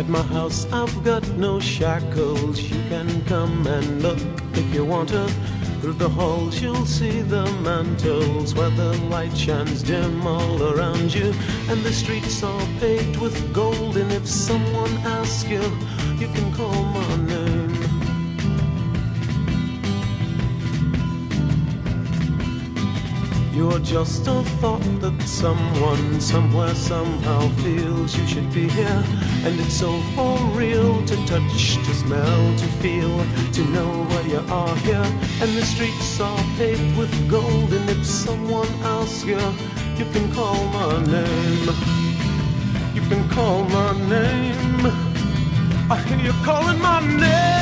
At my house I've got no shackles. You can come and look if you want to. Through the halls you'll see the mantles where the light shines dim all around you. And the streets are paved with gold, and if someone asks you, you can call my name. You're just a thought that someone, somewhere, somehow feels you should be here. And it's so for real, to touch, to smell, to feel, to know where you are here. And the streets are paved with gold, and if someone asks you, you can call my name. You can call my name. I hear you calling my name.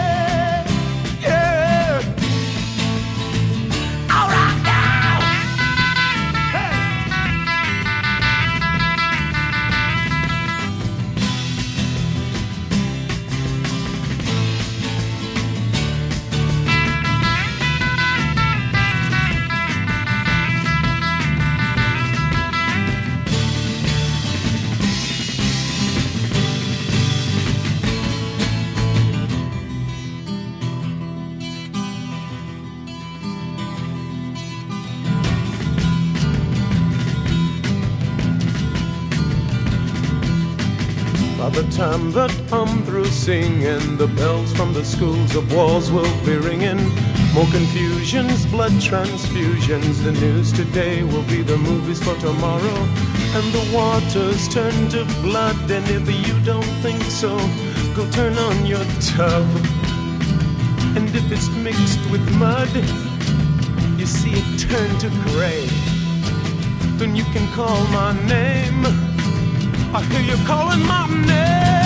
By the time that I'm through singing, the bells from the schools of wars will be ringing. More confusions, blood transfusions. The news today will be the movies for tomorrow. And the waters turn to blood, and if you don't think so, go turn on your tub. And if it's mixed with mud, you see it turn to gray. Then you can call my name. I hear you calling my name.